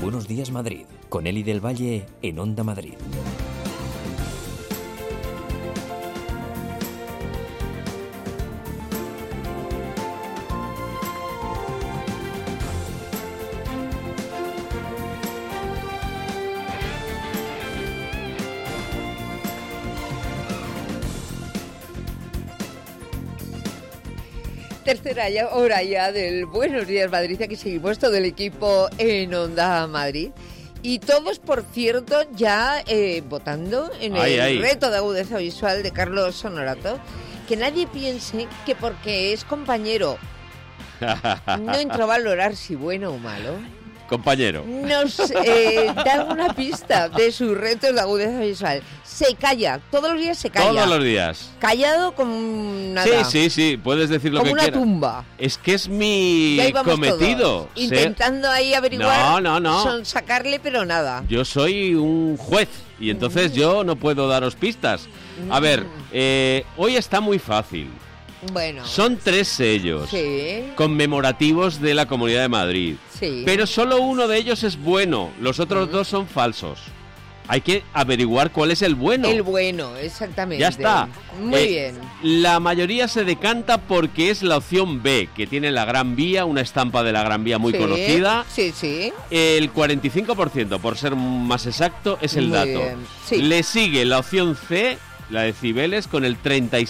Buenos Días Madrid, con Eli del Valle en Onda Madrid. Tercera hora ya del Buenos Días Madrid, aquí seguimos todo el equipo en Onda Madrid. Y todos, por cierto, ya votando en el reto de agudeza visual de Carlos Honorato. Que nadie piense que porque es compañero no entró a valorar si bueno o malo. Compañero. Nos da alguna pista de sus retos de agudeza visual. Se calla, todos los días se calla. Todos los días. Callado como nada. Sí, puedes decir lo que quieras. Como una tumba. Es que es mi cometido. Intentando ahí averiguar, No. sacarle, pero nada. Yo soy un juez y entonces yo no puedo daros pistas. A ver, hoy está muy fácil. Bueno. Son 3 sellos conmemorativos de la Comunidad de Madrid. Sí. Pero solo uno de ellos es bueno, los otros 2 son falsos. Hay que averiguar cuál es el bueno. El bueno, exactamente. Ya está. Muy bien. La mayoría se decanta porque es la opción B, que tiene la Gran Vía, una estampa de la Gran Vía muy conocida. Sí. El 45%, por ser más exacto, es el dato. Bien. Sí. Le sigue la opción C, la de Cibeles, con el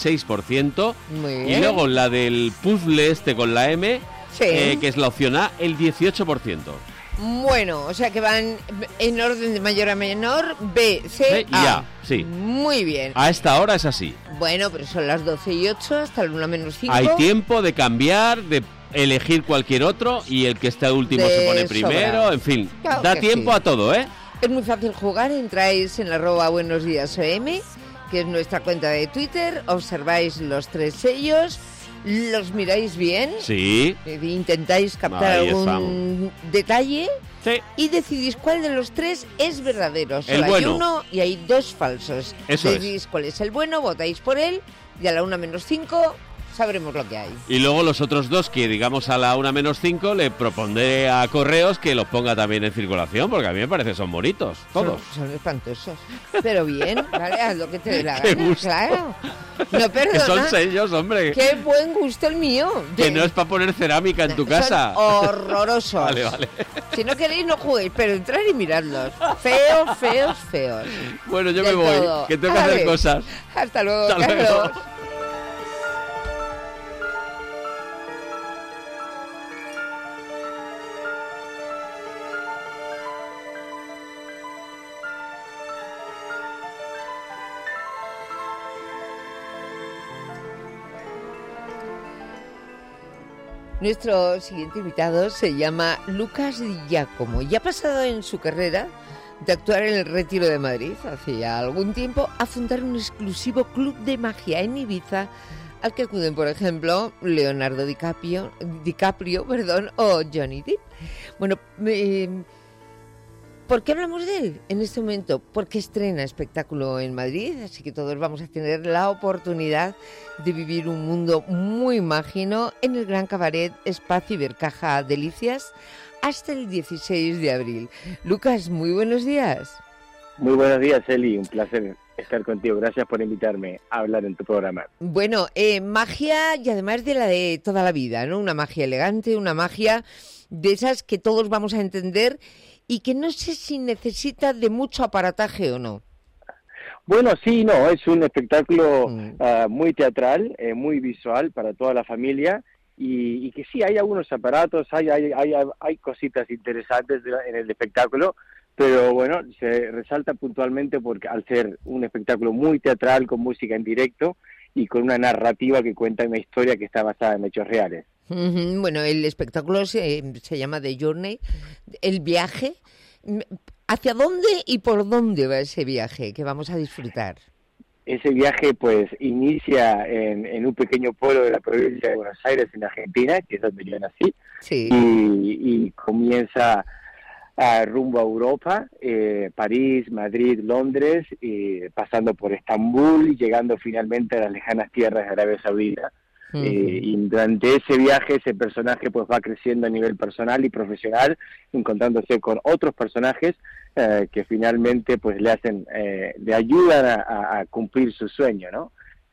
36%. Muy bien. Y luego la del puzzle con la M, que es la opción A, el 18%. Bueno, o sea que van en orden de mayor a menor, B, C, A. A, sí. Muy bien. A esta hora es así. Bueno, pero son las 12:08 hasta la 1:05. Hay tiempo de cambiar, de elegir cualquier otro y el que esté último se pone primero, sobra. En fin, Claro da tiempo a todo, ¿eh? Es muy fácil jugar, entráis en @buenosdiasOM, que es nuestra cuenta de Twitter, observáis los 3 sellos, los miráis bien, intentáis captar algún detalle y decidís cuál de los 3 es verdadero. Solo hay uno y hay 2 falsos. Decidís cuál es el bueno, votáis por él y a la 1:05 sabremos lo que hay. Y luego los otros 2 que digamos a la 1:05 le propondré a Correos que los ponga también en circulación, porque a mí me parece que son bonitos, todos. Son espantosos. Pero bien, vale, haz lo que te dé la Qué gana, gusto. claro. No, perdona. Que son sellos, hombre. Qué buen gusto el mío. Que no es para poner cerámica en tu casa. Son horrorosos. Vale. Si no queréis, no juguéis, pero entrar y miradlos. Feos. Bueno, yo me voy, que tengo que hacer cosas. Hasta luego, Carlos. Nuestro siguiente invitado se llama Lucas Di Giacomo y ha pasado en su carrera de actuar en el Retiro de Madrid hace ya algún tiempo a fundar un exclusivo club de magia en Ibiza al que acuden, por ejemplo, Leonardo DiCaprio, o Johnny Depp. Bueno, ¿por qué hablamos de él en este momento? Porque estrena espectáculo en Madrid, así que todos vamos a tener la oportunidad de vivir un mundo muy mágico en el Gran Cabaret Espacio Ibercaja Delicias hasta el 16 de abril. Lucas, muy buenos días. Muy buenos días, Eli, un placer estar contigo. Gracias por invitarme a hablar en tu programa. Bueno, magia y además de la de toda la vida, ¿no? Una magia elegante, una magia de esas que todos vamos a entender y que no sé si necesita de mucho aparataje o no. Bueno, sí, no, es un espectáculo muy teatral, muy visual para toda la familia y que sí, hay algunos aparatos, hay cositas interesantes en el espectáculo, pero bueno, se resalta puntualmente porque al ser un espectáculo muy teatral, con música en directo y con una narrativa que cuenta una historia que está basada en hechos reales. Bueno, el espectáculo se llama The Journey, el viaje. ¿Hacia dónde y por dónde va ese viaje que vamos a disfrutar? Ese viaje pues inicia en un pequeño pueblo de la provincia de Buenos Aires, en Argentina, que es donde yo nací, y comienza rumbo a Europa, París, Madrid, Londres, pasando por Estambul y llegando finalmente a las lejanas tierras de Arabia Saudita, Y durante ese viaje, ese personaje pues va creciendo a nivel personal y profesional, encontrándose con otros personajes que finalmente pues le ayudan a cumplir su sueño, ¿no?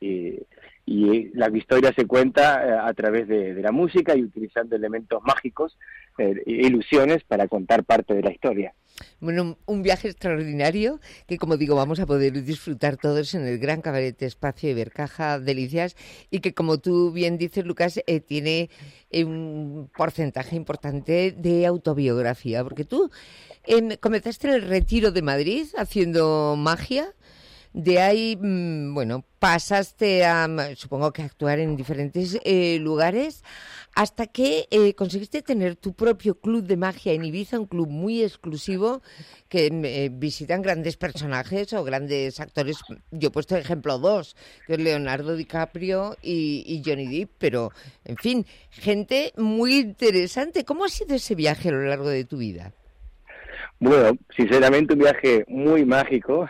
Y la historia se cuenta a través de la música y utilizando elementos mágicos, ilusiones para contar parte de la historia. Bueno, un viaje extraordinario que, como digo, vamos a poder disfrutar todos en el Gran Cabaret Espacio Ibercaja Delicias y que, como tú bien dices, Lucas, tiene un porcentaje importante de autobiografía, porque tú comenzaste en el Retiro de Madrid haciendo magia. De ahí, bueno, pasaste a, supongo que actuar en diferentes lugares, hasta que conseguiste tener tu propio club de magia en Ibiza, un club muy exclusivo que visitan grandes personajes o grandes actores. Yo he puesto ejemplo 2, que es Leonardo DiCaprio y Johnny Depp, pero, en fin, gente muy interesante. ¿Cómo ha sido ese viaje a lo largo de tu vida? Bueno, sinceramente un viaje muy mágico,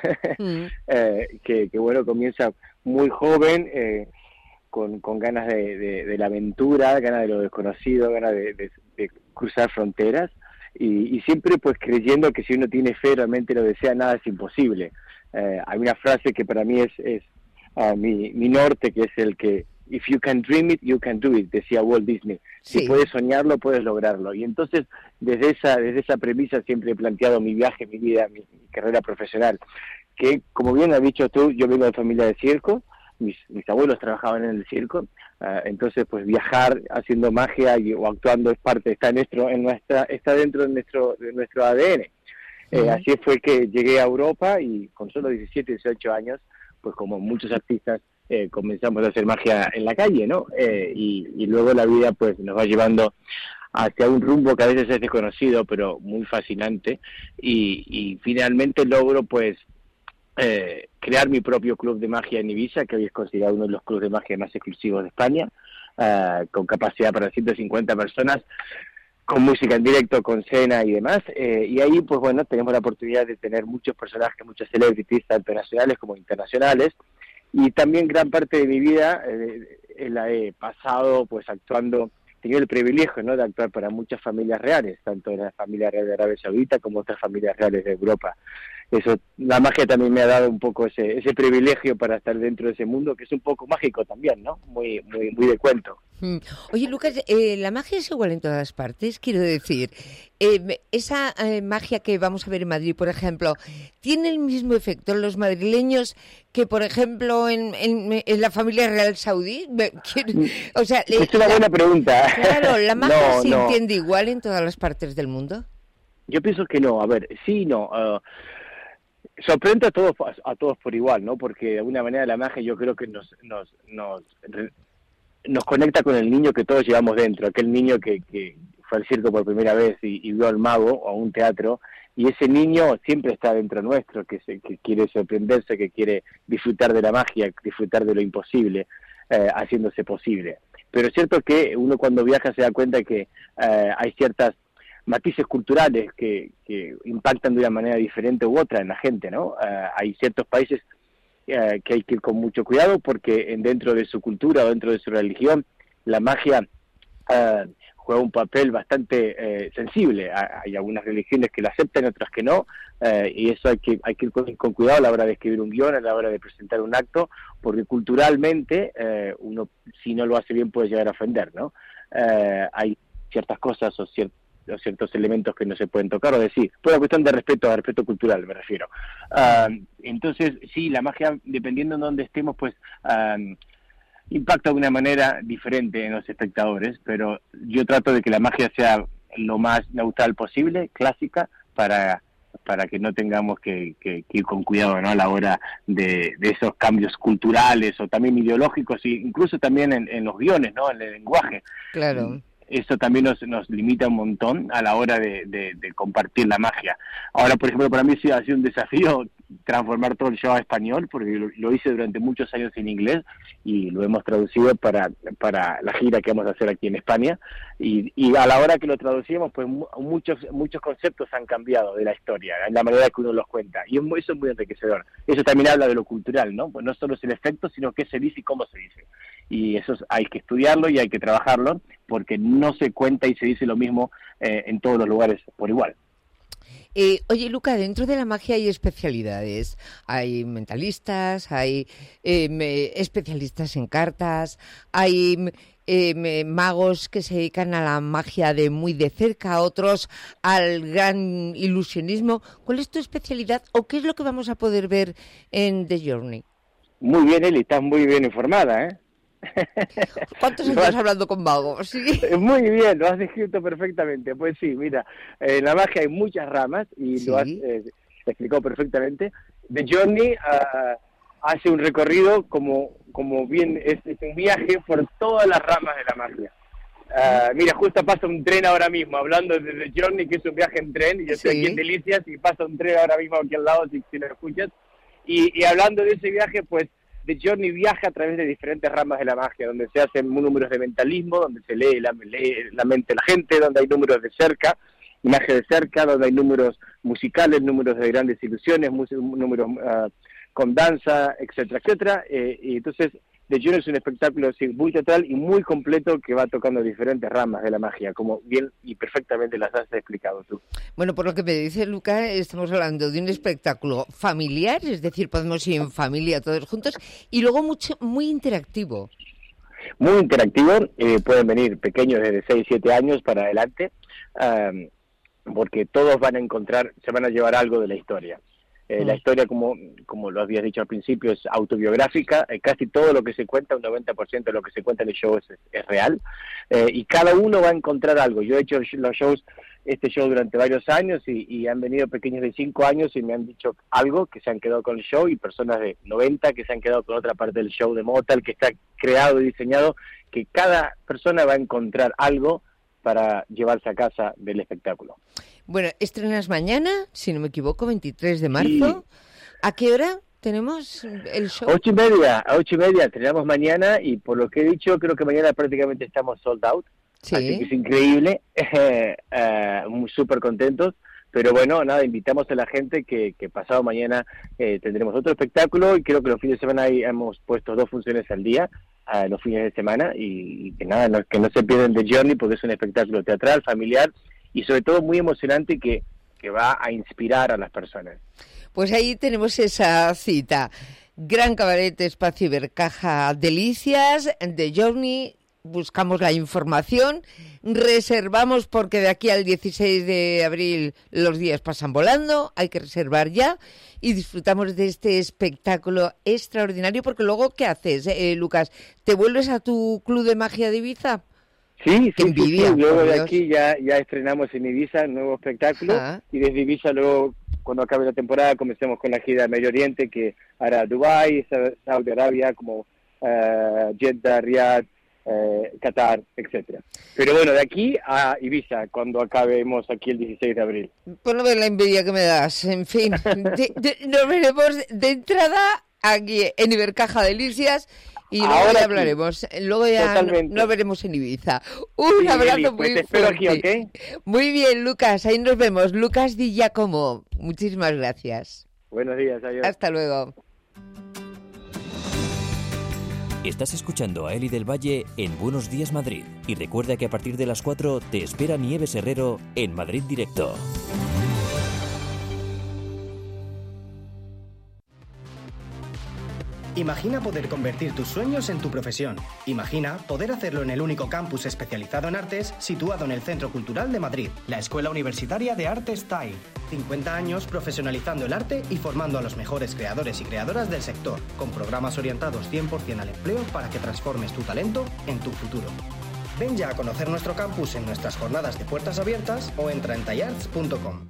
que bueno, comienza muy joven, con ganas de la aventura, ganas de lo desconocido, ganas de cruzar fronteras, y siempre pues creyendo que si uno tiene fe, realmente lo desea, nada es imposible. Hay una frase que para mí es mi norte, que es el que "If you can dream it, you can do it", decía Walt Disney. Sí. Si puedes soñarlo, puedes lograrlo. Y entonces, desde esa premisa siempre he planteado mi viaje, mi vida, mi carrera profesional. Que, como bien has dicho tú, yo vengo de familia de circo, mis abuelos trabajaban en el circo, entonces pues viajar haciendo magia o actuando es parte, está dentro de nuestro ADN. Así fue que llegué a Europa y con solo 17, 18 años, pues como muchos artistas, comenzamos a hacer magia en la calle, ¿no? Y luego la vida pues nos va llevando hacia un rumbo que a veces es desconocido, pero muy fascinante, y finalmente logro pues crear mi propio club de magia en Ibiza, que hoy es considerado uno de los clubes de magia más exclusivos de España, con capacidad para 150 personas, con música en directo, con cena y demás, y ahí pues bueno, tenemos la oportunidad de tener muchos personajes, muchas celebrities, tanto nacionales como internacionales. Y también gran parte de mi vida la he pasado pues actuando, he tenido el privilegio, ¿no?, de actuar para muchas familias reales, tanto la familia real de Arabia Saudita como otras familias reales de Europa. Eso, la magia también me ha dado un poco ese privilegio para estar dentro de ese mundo, que es un poco mágico también, ¿no? Muy de cuento. Oye, Lucas, la magia es igual en todas partes, quiero decir. Esa magia que vamos a ver en Madrid, por ejemplo, ¿tiene el mismo efecto en los madrileños que, por ejemplo, en la familia real saudí? O sea, es una buena pregunta. Claro, ¿la magia se entiende igual en todas las partes del mundo? Yo pienso que no. A ver, sí, no. Sorprende a todos por igual, ¿no? Porque de alguna manera la magia yo creo que nos conecta con el niño que todos llevamos dentro, aquel niño que fue al circo por primera vez y vio al mago o a un teatro, y ese niño siempre está dentro nuestro, que quiere sorprenderse, que quiere disfrutar de la magia, disfrutar de lo imposible, haciéndose posible. Pero es cierto que uno cuando viaja se da cuenta que hay ciertas matices culturales que impactan de una manera diferente u otra en la gente, ¿no? Hay ciertos países que hay que ir con mucho cuidado porque dentro de su cultura o dentro de su religión la magia juega un papel bastante sensible. Hay algunas religiones que la aceptan, otras que no, y eso hay que ir con cuidado a la hora de escribir un guión, a la hora de presentar un acto, porque culturalmente uno, si no lo hace bien, puede llegar a ofender, ¿no? Hay ciertas cosas o ciertos elementos que no se pueden tocar o decir, por la cuestión de respeto cultural me refiero. Entonces, sí, la magia, dependiendo de dónde estemos, pues impacta de una manera diferente en los espectadores, pero yo trato de que la magia sea lo más neutral posible, clásica, para que no tengamos que ir con cuidado, ¿no?, a la hora de esos cambios culturales o también ideológicos, e incluso también en los guiones, ¿no?, en el lenguaje. Claro. Eso también nos limita un montón a la hora de compartir la magia. Ahora, por ejemplo, para mí sí ha sido un desafío transformar todo el show a español, porque lo hice durante muchos años en inglés y lo hemos traducido para la gira que vamos a hacer aquí en España. Y a la hora que lo traducimos, pues muchos conceptos han cambiado de la historia, en la manera que uno los cuenta. Y eso es muy enriquecedor. Eso también habla de lo cultural, ¿no? Pues no solo es el efecto, sino qué se dice y cómo se dice. y eso hay que estudiarlo y hay que trabajarlo, porque no se cuenta y se dice lo mismo en todos los lugares por igual. Oye, Luca, dentro de la magia hay especialidades. Hay mentalistas, hay especialistas en cartas, hay magos que se dedican a la magia de muy de cerca, otros al gran ilusionismo. ¿Cuál es tu especialidad o qué es lo que vamos a poder ver en The Journey? Muy bien, Eli, estás muy bien informada, ¿eh? ¿Cuántos años hablando con magos? ¿Sí? Muy bien, lo has descrito perfectamente. Pues sí, mira, en la magia hay muchas ramas y lo has explicado perfectamente. The Journey hace un recorrido como bien, es un viaje por todas las ramas de la magia. Mira, justo pasa un tren ahora mismo, hablando de The Journey, que es un viaje en tren, y yo estoy aquí en Delicias y pasa un tren ahora mismo aquí al lado, si lo escuchas. Y hablando de ese viaje, pues The Journey viaja a través de diferentes ramas de la magia, donde se hacen números de mentalismo, donde se lee la mente de la gente, donde hay números de cerca, imagen de cerca, donde hay números musicales, números de grandes ilusiones, números con danza, etcétera, etcétera. Y entonces The Journey es un espectáculo muy teatral y muy completo que va tocando diferentes ramas de la magia, como bien y perfectamente las has explicado tú. Bueno, por lo que me dice Luca, estamos hablando de un espectáculo familiar, es decir, podemos ir en familia todos juntos, y luego muy interactivo. Muy interactivo, pueden venir pequeños desde 6, 7 años para adelante, porque todos se van a llevar algo de la historia. La historia, como lo habías dicho al principio, es autobiográfica. Casi todo lo que se cuenta, un 90% de lo que se cuenta en el show es real. Y cada uno va a encontrar algo. Yo he hecho este show durante varios años y han venido pequeños de 5 años y me han dicho algo, que se han quedado con el show, y personas de 90 que se han quedado con otra parte del show de Motal, que está creado y diseñado, que cada persona va a encontrar algo para llevarse a casa del espectáculo. Bueno, estrenas mañana, si no me equivoco, 23 de marzo. Sí. ¿A qué hora tenemos el show? 8:30, a 8:30 estrenamos mañana, y por lo que he dicho, creo que mañana prácticamente estamos sold out. Sí. Así que es increíble, súper contentos. Pero bueno, nada, invitamos a la gente que pasado mañana tendremos otro espectáculo, y creo que los fines de semana hemos puesto 2 funciones al día, los fines de semana, y que nada, que no se pierdan The Journey, porque es un espectáculo teatral, familiar, y sobre todo muy emocionante, que va a inspirar a las personas. Pues ahí tenemos esa cita. Gran Cabaret, Espacio Ibercaja, Delicias, The Journey. Buscamos la información, reservamos, porque de aquí al 16 de abril los días pasan volando, hay que reservar ya, y disfrutamos de este espectáculo extraordinario, porque luego, ¿qué haces, Lucas? ¿Te vuelves a tu club de magia de Ibiza? Sí, luego de aquí ya estrenamos en Ibiza un nuevo espectáculo, y desde Ibiza luego, cuando acabe la temporada, comencemos con la gira de Medio Oriente, que hará Dubái, Saudi Arabia, como Jeddah, Riyadh, Qatar, etcétera. Pero bueno, de aquí a Ibiza, cuando acabemos aquí el 16 de abril. Pues no ves la envidia que me das. En fin, nos veremos de entrada aquí en Ibercaja Delicias, y luego ya hablaremos. Luego ya nos veremos en Ibiza. Un abrazo Eli, muy fuerte. Espero aquí, ¿okay? Muy bien, Lucas, ahí nos vemos. Lucas Di Giacomo, muchísimas gracias. Buenos días, adiós. Hasta luego. Estás escuchando a Eli del Valle en Buenos Días Madrid. Y recuerda que a partir de las 4 te espera Nieves Herrero en Madrid Directo. Imagina poder convertir tus sueños en tu profesión. Imagina poder hacerlo en el único campus especializado en artes situado en el Centro Cultural de Madrid, la Escuela Universitaria de Artes TAI. 50 años profesionalizando el arte y formando a los mejores creadores y creadoras del sector, con programas orientados 100% al empleo para que transformes tu talento en tu futuro. Ven ya a conocer nuestro campus en nuestras jornadas de puertas abiertas o entra en taiarts.com.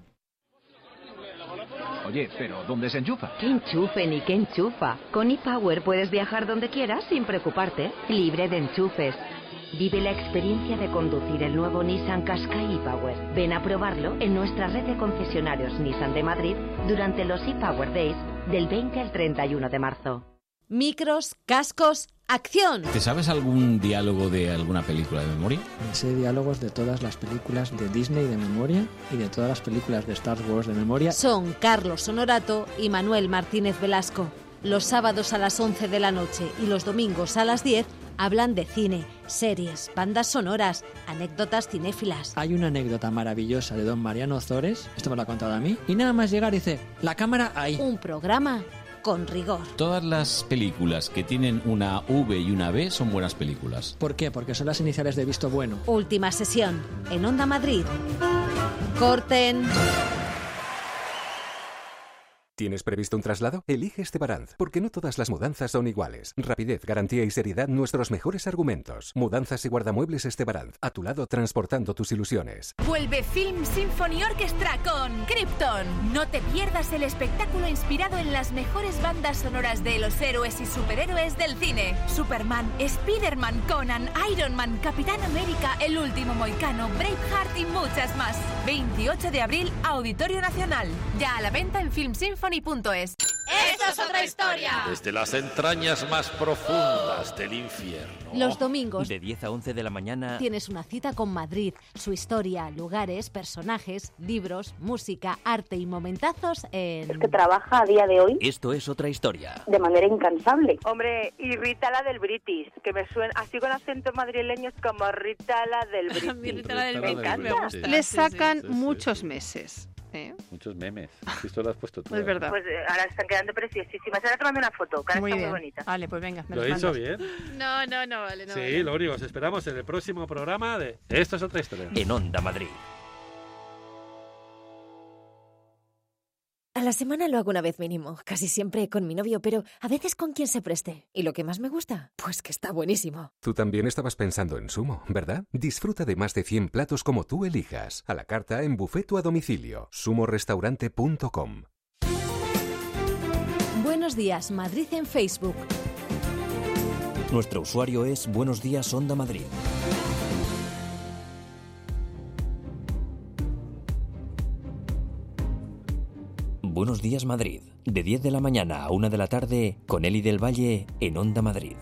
Oye, pero ¿dónde se enchufa? ¿Qué enchufe ni qué enchufa? Con ePower puedes viajar donde quieras sin preocuparte. Libre de enchufes. Vive la experiencia de conducir el nuevo Nissan Qashqai ePower. Ven a probarlo en nuestra red de concesionarios Nissan de Madrid durante los ePower Days del 20 al 31 de marzo. Micros, cascos, ¡acción! ¿Te sabes algún diálogo de alguna película de memoria? Me sé diálogos de todas las películas de Disney de memoria y de todas las películas de Star Wars de memoria. Son Carlos Honorato y Manuel Martínez Velasco. Los sábados a las 11 de la noche y los domingos a las 10 Hablan de cine, series, bandas sonoras, anécdotas cinéfilas. Hay una anécdota maravillosa de don Mariano Ozores, esto me lo ha contado a mí, y nada más llegar dice, la cámara ahí. Un programa con rigor. Todas las películas que tienen una V y una B son buenas películas. ¿Por qué? Porque son las iniciales de visto bueno. Última sesión en Onda Madrid. Corten. ¿Tienes previsto un traslado? Elige Estebaranz, porque no todas las mudanzas son iguales. Rapidez, garantía y seriedad, nuestros mejores argumentos. Mudanzas y guardamuebles Estebaranz, a tu lado transportando tus ilusiones. Vuelve Film Symphony Orchestra con Krypton. No te pierdas el espectáculo inspirado en las mejores bandas sonoras de los héroes y superhéroes del cine. Superman, Spider-Man, Conan, Iron Man, Capitán América, El Último Mohicano, Braveheart y muchas más. 28 de abril, Auditorio Nacional. Ya a la venta en filmsymphony.es. ¡Esto es otra historia! Desde las entrañas más profundas del infierno. Los domingos de 10 a 11 de la mañana tienes una cita con Madrid, su historia, lugares, personajes, libros, música, arte y momentazos en... Es que trabaja a día de hoy. Esto es otra historia. De manera incansable. Hombre, y Rita la del British, que me suena así con acento madrileño, es como Rita la del British. Rita la del British me gusta. Le sacan muchos meses. Muchos memes. Esto lo has puesto tú. Es verdad. Pues ahora están quedando preciosísimas. Ahora tomando una foto, que ahora está muy bonita. Vale, pues venga. ¿Lo he hecho bien? No, vale. No, sí, vale. lo único, os esperamos en el próximo programa de Esto es otra historia. En Onda Madrid. A la semana lo hago una vez mínimo, casi siempre con mi novio, pero a veces con quien se preste. ¿Y lo que más me gusta? Pues que está buenísimo. Tú también estabas pensando en Sumo, ¿verdad? Disfruta de más de 100 platos como tú elijas. A la carta, en buffet o a domicilio. sumorestaurante.com. Buenos días, Madrid en Facebook. Nuestro usuario es Buenos Días Onda Madrid. Buenos Días Madrid, de 10 de la mañana a 1 de la tarde, con Eli del Valle en Onda Madrid.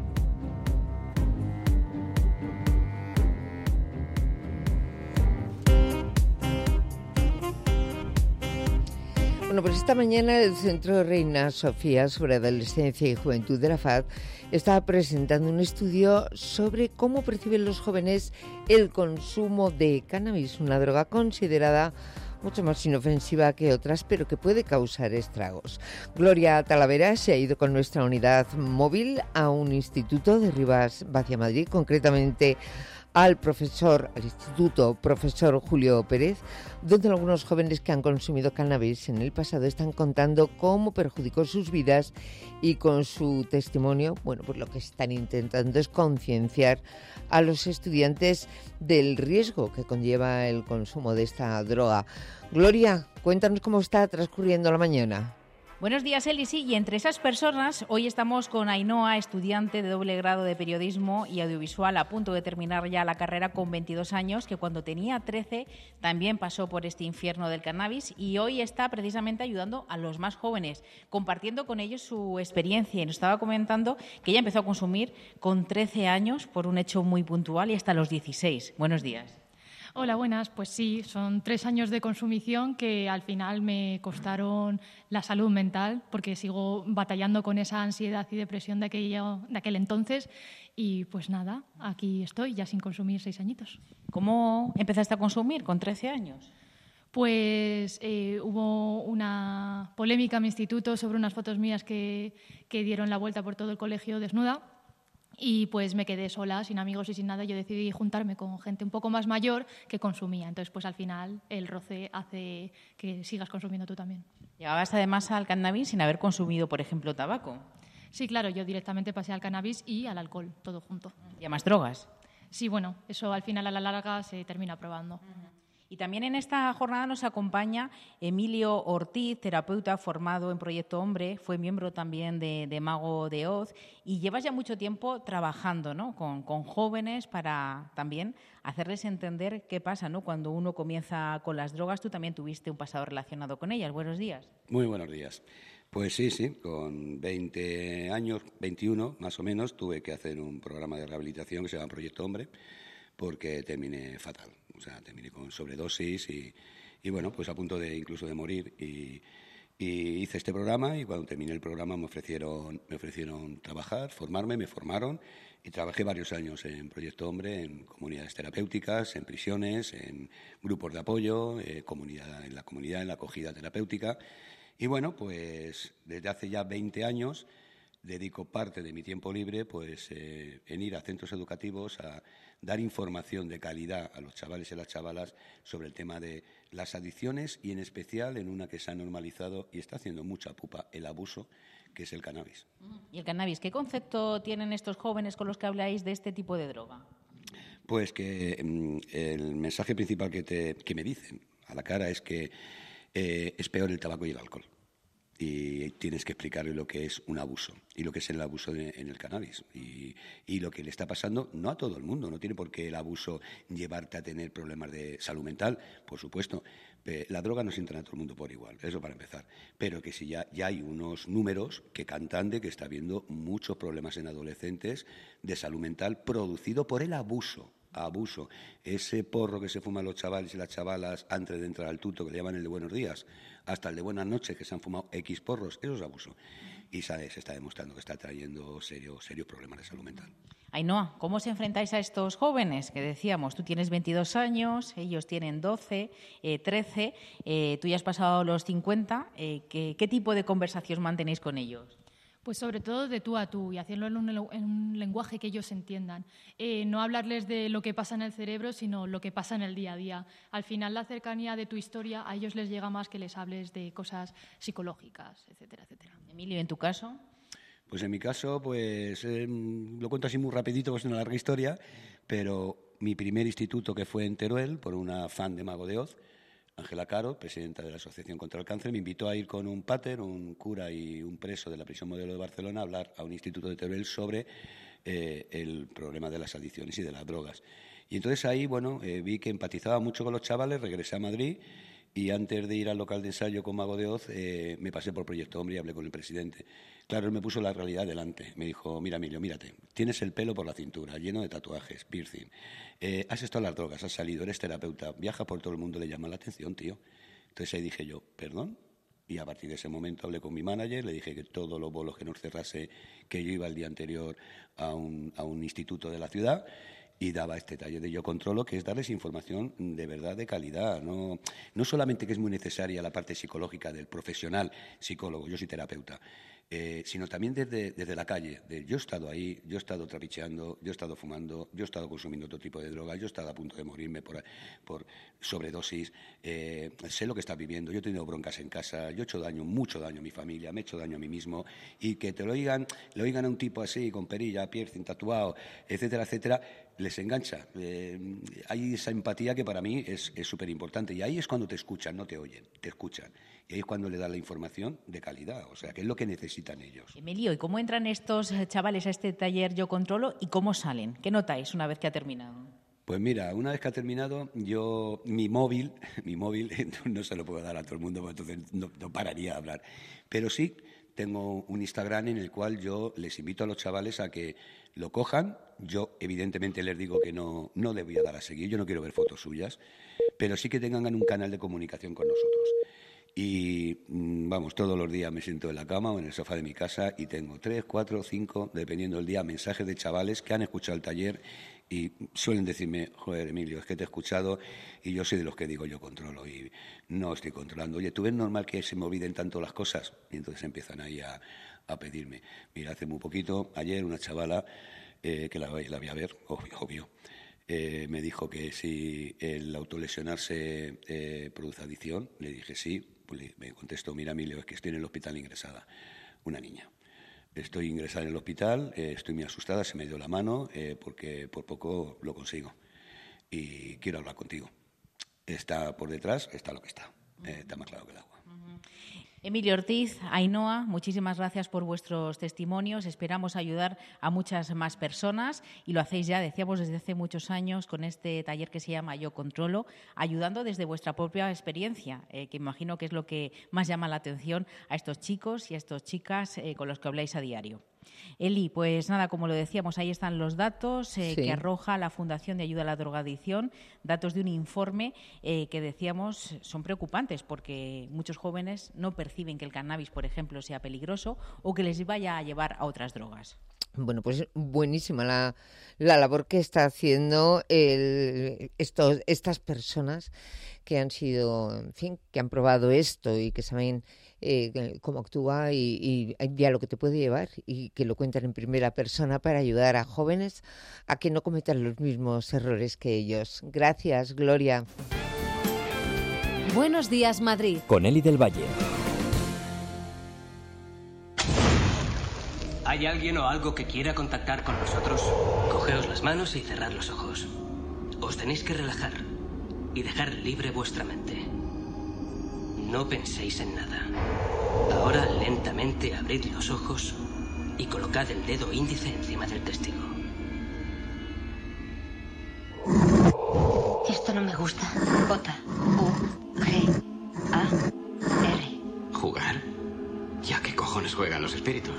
Bueno, pues esta mañana el Centro Reina Sofía sobre Adolescencia y Juventud de la FAD está presentando un estudio sobre cómo perciben los jóvenes el consumo de cannabis, una droga considerada mucho más inofensiva que otras, pero que puede causar estragos. Gloria Talavera se ha ido con nuestra unidad móvil a un instituto de Rivas Vacia Madrid, concretamente al Instituto Profesor Julio Pérez, donde algunos jóvenes que han consumido cannabis en el pasado están contando cómo perjudicó sus vidas y con su testimonio, bueno, pues lo que están intentando es concienciar a los estudiantes del riesgo que conlleva el consumo de esta droga. Gloria, cuéntanos cómo está transcurriendo la mañana. Buenos días, Eli. Sí, y entre esas personas, hoy estamos con Ainhoa, estudiante de doble grado de Periodismo y Audiovisual, a punto de terminar ya la carrera con 22 años, que cuando tenía 13 también pasó por este infierno del cannabis y hoy está precisamente ayudando a los más jóvenes, compartiendo con ellos su experiencia. Y nos estaba comentando que ella empezó a consumir con 13 años por un hecho muy puntual y hasta los 16. Buenos días. Hola, buenas. Pues sí, son 3 años de consumición que al final me costaron la salud mental porque sigo batallando con esa ansiedad y depresión de aquel entonces y pues nada, aquí estoy ya sin consumir 6 añitos. ¿Cómo empezaste a consumir con 13 años? Pues hubo una polémica en mi instituto sobre unas fotos mías que dieron la vuelta por todo el colegio desnuda. Y pues me quedé sola, sin amigos y sin nada. Yo decidí juntarme con gente un poco más mayor que consumía. Entonces, pues al final el roce hace que sigas consumiendo tú también. Llegabas además al cannabis sin haber consumido, por ejemplo, tabaco. Sí, claro, yo directamente pasé al cannabis y al alcohol, todo junto. ¿Y a más drogas? Sí, bueno, eso al final a la larga se termina probando. Y también en esta jornada nos acompaña Emilio Ortiz, terapeuta formado en Proyecto Hombre, fue miembro también de Mago de Oz y llevas ya mucho tiempo trabajando, ¿no?, con jóvenes para también hacerles entender qué pasa, ¿no?, cuando uno comienza con las drogas. Tú también tuviste un pasado relacionado con ellas. Buenos días. Muy buenos días. Pues sí, con 20 años, 21 más o menos, tuve que hacer un programa de rehabilitación que se llama Proyecto Hombre porque terminé fatal. O sea, terminé con sobredosis y bueno, pues a punto de incluso de morir. Y hice este programa y cuando terminé el programa me ofrecieron trabajar, formarme, me formaron y trabajé varios años en Proyecto Hombre, en comunidades terapéuticas, en prisiones, en grupos de apoyo, en la comunidad, en la acogida terapéutica. Y bueno, pues desde hace ya 20 años dedico parte de mi tiempo libre pues, en ir a centros educativos a dar información de calidad a los chavales y a las chavalas sobre el tema de las adicciones y en especial en una que se ha normalizado y está haciendo mucha pupa, el abuso, que es el cannabis. ¿Y el cannabis? ¿Qué concepto tienen estos jóvenes con los que habláis de este tipo de droga? Pues que el mensaje principal que me dicen a la cara es que es peor el tabaco y el alcohol. Y tienes que explicarle lo que es un abuso y lo que es el abuso en el cannabis y lo que le está pasando, no a todo el mundo, no tiene por qué el abuso llevarte a tener problemas de salud mental, por supuesto. La droga no sienta a todo el mundo por igual, eso para empezar. Pero que sí ya hay unos números que cantan de que está habiendo muchos problemas en adolescentes de salud mental producido por el abuso. Ese porro que se fuman los chavales y las chavalas antes de entrar al tuto, que le llaman el de buenos días, hasta el de buenas noches, que se han fumado X porros, eso es abuso. Y se está demostrando que está trayendo serios problemas de salud mental. Ainhoa, ¿cómo se enfrentáis a estos jóvenes? Que decíamos, tú tienes 22 años, ellos tienen 12, 13, tú ya has pasado los 50. ¿Qué tipo de conversación mantenéis con ellos? Pues sobre todo de tú a tú y hacerlo en un lenguaje que ellos entiendan. No hablarles de lo que pasa en el cerebro, sino lo que pasa en el día a día. Al final, la cercanía de tu historia a ellos les llega más que les hables de cosas psicológicas, etcétera, etcétera. Emilio, ¿en tu caso? Pues en mi caso, pues lo cuento así muy rapidito, pues es una larga historia, pero mi primer instituto, que fue en Teruel, por una fan de Mago de Oz, Ángela Caro, presidenta de la Asociación contra el Cáncer, me invitó a ir con un pater, un cura y un preso de la prisión modelo de Barcelona a hablar a un instituto de Teruel sobre el problema de las adicciones y de las drogas. Y entonces ahí, vi que empatizaba mucho con los chavales, regresé a Madrid y antes de ir al local de ensayo con Mago de Oz me pasé por Proyecto Hombre y hablé con el presidente. Claro, él me puso la realidad delante. Me dijo, mira, Emilio, mírate, tienes el pelo por la cintura, lleno de tatuajes, piercing. Has estado en las drogas, has salido, eres terapeuta, viajas por todo el mundo, le llama la atención, tío. Entonces ahí dije yo, ¿perdón? Y a partir de ese momento hablé con mi manager, le dije que todos los bolos que nos cerrase, que yo iba el día anterior a un instituto de la ciudad y daba este taller de Yo Controlo, que es darles información de verdad de calidad. No solamente que es muy necesaria la parte psicológica del profesional psicólogo, yo soy terapeuta, sino también desde la calle. Yo he estado ahí, yo he estado trapicheando, yo he estado fumando, yo he estado consumiendo otro tipo de drogas, yo he estado a punto de morirme por sobredosis, sé lo que estás viviendo, yo he tenido broncas en casa, yo he hecho daño, mucho daño a mi familia, me he hecho daño a mí mismo, y que te lo oigan a un tipo así, con perilla, piercing, tatuado, etcétera, etcétera, les engancha. Hay esa empatía que para mí es súper importante, y ahí es cuando te escuchan, no te oyen, te escuchan. Y ahí es cuando le dan la información de calidad, o sea, que es lo que necesitan ellos. Emilio, ¿y cómo entran estos chavales a este taller Yo Controlo y cómo salen? ¿Qué notáis una vez que ha terminado? Pues mira, una vez que ha terminado, mi móvil no se lo puedo dar a todo el mundo, porque entonces no pararía de hablar. Pero sí tengo un Instagram en el cual yo les invito a los chavales a que lo cojan. Yo, evidentemente, les digo que no les voy a dar a seguir, yo no quiero ver fotos suyas, pero sí que tengan un canal de comunicación con nosotros. Y todos los días me siento en la cama o en el sofá de mi casa y tengo 3, 4, 5, dependiendo del día, mensajes de chavales que han escuchado el taller y suelen decirme, joder, Emilio, es que te he escuchado y yo soy de los que digo yo controlo y no estoy controlando. Oye, ¿tú ves normal que se me olviden tanto las cosas? Y entonces empiezan ahí a pedirme. Mira, hace muy poquito, ayer, una chavala, que la voy a ver, obvio, me dijo que si el autolesionarse produce adicción. Le dije sí. Pues me contestó, mira, Emilio, es que estoy en el hospital ingresada, una niña. Estoy ingresada en el hospital, estoy muy asustada, se me dio la mano, porque por poco lo consigo. Y quiero hablar contigo. Está por detrás, está lo que está. Está más claro que el agua. Emilio Ortiz, Ainhoa, muchísimas gracias por vuestros testimonios. Esperamos ayudar a muchas más personas y lo hacéis ya, decíamos, desde hace muchos años con este taller que se llama Yo Controlo, ayudando desde vuestra propia experiencia, que imagino que es lo que más llama la atención a estos chicos y a estas chicas con los que habláis a diario. Eli, pues nada, como lo decíamos, ahí están los datos Sí. que arroja la Fundación de Ayuda a la Drogadicción, datos de un informe que decíamos son preocupantes porque muchos jóvenes no perciben que el cannabis, por ejemplo, sea peligroso o que les vaya a llevar a otras drogas. Bueno, pues buenísima la labor que está haciendo estas personas que han sido, en fin, que han probado esto y que saben cómo actúa y ya lo que te puede llevar, y que lo cuentan en primera persona para ayudar a jóvenes a que no cometan los mismos errores que ellos. Gracias, Gloria. Buenos días, Madrid. Con Eli del Valle. ¿Hay alguien o algo que quiera contactar con nosotros? Cogeos las manos y cerrad los ojos. Os tenéis que relajar y dejar libre vuestra mente. No penséis en nada. Ahora lentamente abrid los ojos y colocad el dedo índice encima del testigo. Esto no me gusta. J-U-G-A-R. ¿Jugar? ¿Ya qué cojones juegan los espíritus?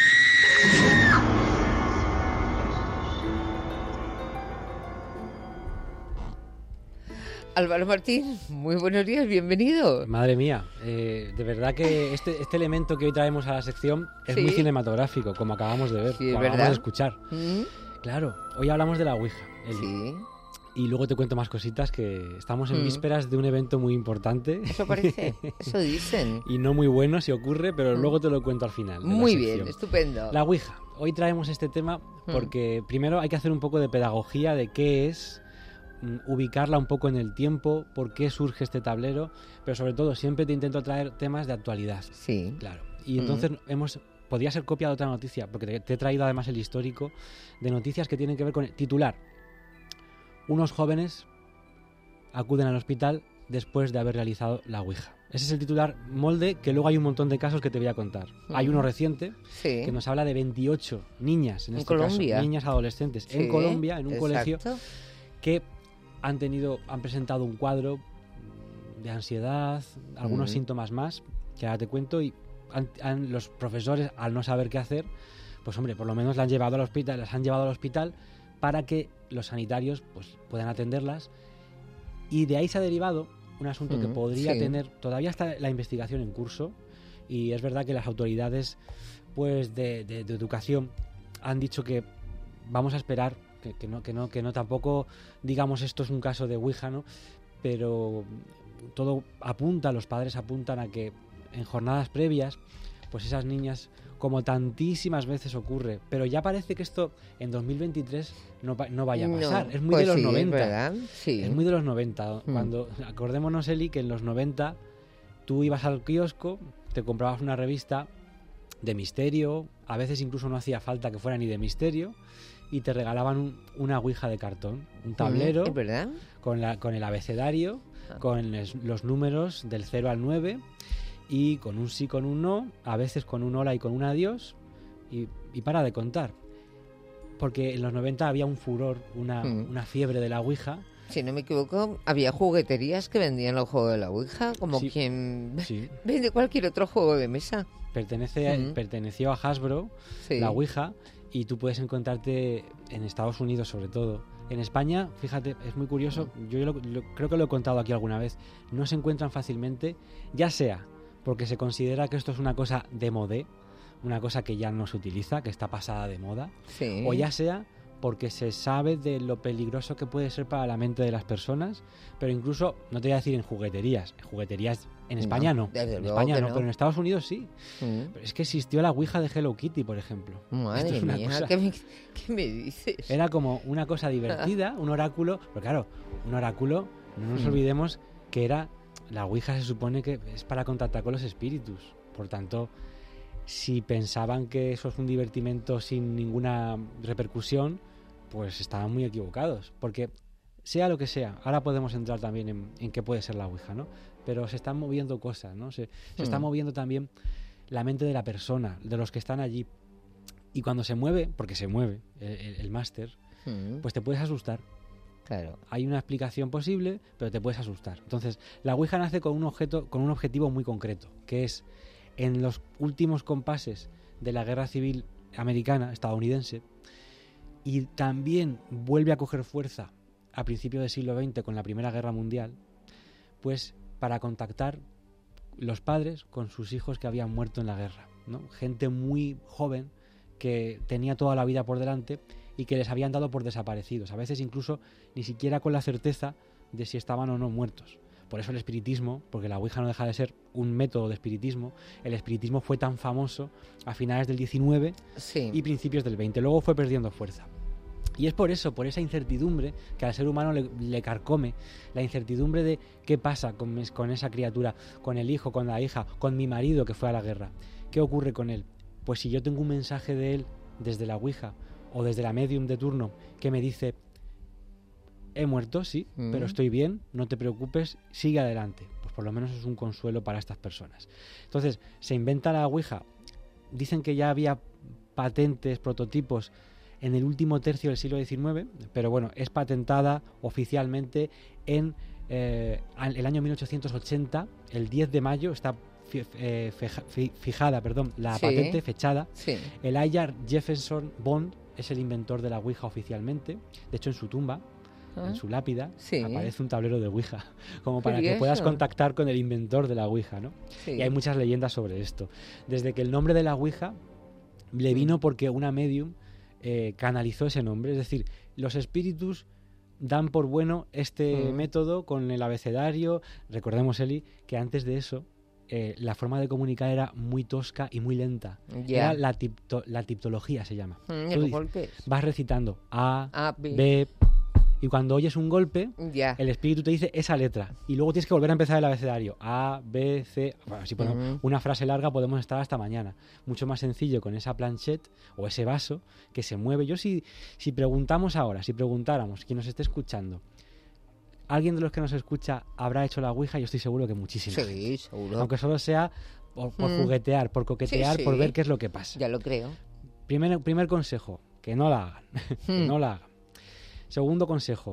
Álvaro Martín, muy buenos días, bienvenido. Madre mía, de verdad que este elemento que hoy traemos a la sección es muy cinematográfico, como acabamos de ver, Sí, como acabamos de escuchar. Claro, hoy hablamos de la Ouija, Eli. Sí. Y luego te cuento más cositas, que estamos en vísperas de un evento muy importante. Eso parece, eso dicen. Y no muy bueno si ocurre, pero luego te lo cuento al final. Muy bien, estupendo. La Ouija. Hoy traemos este tema porque primero hay que hacer un poco de pedagogía de qué es, ubicarla un poco en el tiempo, por qué surge este tablero, pero sobre todo siempre te intento traer temas de actualidad. Sí. Claro. Y entonces podría ser copia de otra noticia, porque te he traído además el histórico de noticias que tienen que ver con el titular. Unos jóvenes acuden al hospital después de haber realizado la Ouija. Ese es el titular molde, que luego hay un montón de casos que te voy a contar. Hay uno reciente que nos habla de 28 niñas, en este caso, niñas adolescentes, en Colombia, en un colegio, que han presentado un cuadro de ansiedad, algunos síntomas más, que ahora te cuento, y los profesores, al no saber qué hacer, pues hombre, por lo menos las han llevado al hospital para que los sanitarios pues puedan atenderlas, y de ahí se ha derivado un asunto que podría tener, todavía está la investigación en curso, y es verdad que las autoridades pues de educación han dicho que vamos a esperar, que no tampoco digamos esto es un caso de Ouija, ¿no? Pero todo apunta, los padres apuntan a que en jornadas previas pues esas niñas, como tantísimas veces ocurre, pero ya parece que esto en 2023 no vaya a pasar. Es muy de los 90. ¿Verdad? Sí. Es muy de los 90. Cuando, acordémonos, Eli, que en los 90 tú ibas al kiosco, te comprabas una revista de misterio, a veces incluso no hacía falta que fuera ni de misterio, y te regalaban una ouija de cartón, un tablero ¿Es verdad? con el abecedario, con los números del 0 al 9, y con un sí, con un no, a veces con un hola y con un adiós, y para de contar. Porque en los 90 había un furor, una fiebre de la ouija. Si no me equivoco, había jugueterías que vendían el juego de la ouija, como quien vende cualquier otro juego de mesa. Perteneció a Hasbro, la ouija, y tú puedes encontrarte en Estados Unidos sobre todo. En España, fíjate, es muy curioso, yo creo que lo he contado aquí alguna vez, no se encuentran fácilmente, ya sea porque se considera que esto es una cosa de modé, una cosa que ya no se utiliza, que está pasada de moda, o ya sea porque se sabe de lo peligroso que puede ser para la mente de las personas, pero incluso, no te voy a decir en jugueterías en España no, en España no, pero en Estados Unidos sí. Pero es que existió la ouija de Hello Kitty, por ejemplo. Madre mía, ¿qué me dices? Era como una cosa divertida, un oráculo, pero claro, un oráculo, no nos olvidemos que la ouija se supone que es para contactar con los espíritus, por tanto, si pensaban que eso es un divertimento sin ninguna repercusión, pues estaban muy equivocados, porque sea lo que sea, ahora podemos entrar también en qué puede ser la ouija, ¿no? Pero se están moviendo cosas, ¿no? Se está moviendo también la mente de la persona, de los que están allí, y cuando se mueve, porque se mueve el máster, pues te puedes asustar. Claro. Hay una explicación posible, pero te puedes asustar. Entonces, la ouija nace con un objetivo muy concreto, que es en los últimos compases de la guerra civil americana, estadounidense, y también vuelve a coger fuerza a principios del siglo XX con la Primera Guerra Mundial, pues para contactar los padres con sus hijos que habían muerto en la guerra, ¿no? Gente muy joven que tenía toda la vida por delante y que les habían dado por desaparecidos, a veces incluso ni siquiera con la certeza de si estaban o no muertos. Por eso el espiritismo, porque la Ouija no deja de ser un método de espiritismo, el espiritismo fue tan famoso a finales del XIX y principios del XX. Luego fue perdiendo fuerza. Y es por eso, por esa incertidumbre que al ser humano le carcome, la incertidumbre de qué pasa con esa criatura, con el hijo, con la hija, con mi marido que fue a la guerra. ¿Qué ocurre con él? Pues si yo tengo un mensaje de él desde la Ouija o desde la medium de turno que me dice: he muerto, sí, pero estoy bien, no te preocupes, sigue adelante. Pues por lo menos es un consuelo para estas personas. Entonces, se inventa la Ouija. Dicen que ya había patentes, prototipos en el último tercio del siglo XIX, pero bueno, es patentada oficialmente en el año 1880, el 10 de mayo, está fijada, la patente, fechada. Elijah Jefferson Bond es el inventor de la Ouija oficialmente. De hecho, en su tumba, en su lápida, aparece un tablero de Ouija, como para que puedas contactar con el inventor de la Ouija, ¿no? Y hay muchas leyendas sobre esto. Desde que el nombre de la Ouija le vino porque una medium canalizó ese nombre, es decir, los espíritus dan por bueno este método con el abecedario. Recordemos, Eli, que antes de eso la forma de comunicar era muy tosca y muy lenta. Era la tiptología, se llama. Vas recitando A, B, y cuando oyes un golpe, el espíritu te dice esa letra. Y luego tienes que volver a empezar el abecedario. A, B, C... Bueno, si ponemos una frase larga podemos estar hasta mañana. Mucho más sencillo con esa planchette o ese vaso que se mueve. Yo si preguntamos ahora, si preguntáramos, quien nos esté escuchando, ¿alguien de los que nos escucha habrá hecho la Ouija? Yo estoy seguro que muchísimo. Sí, seguro. Aunque solo sea por juguetear, por coquetear, por ver qué es lo que pasa. Ya lo creo. Primer consejo, que no la hagan. Que no la hagan. Segundo consejo,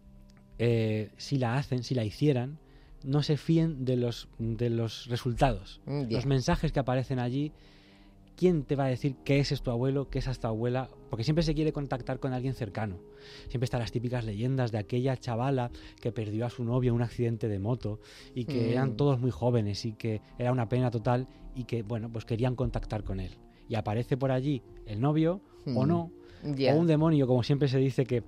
si la hacen, si la hicieran, no se fíen de los resultados. Los mensajes que aparecen allí, ¿quién te va a decir que ese es tu abuelo, que esa es tu abuela? Porque siempre se quiere contactar con alguien cercano. Siempre están las típicas leyendas de aquella chavala que perdió a su novio en un accidente de moto y que eran todos muy jóvenes y que era una pena total y que, bueno, pues querían contactar con él. Y aparece por allí el novio o no, o un demonio, como siempre se dice que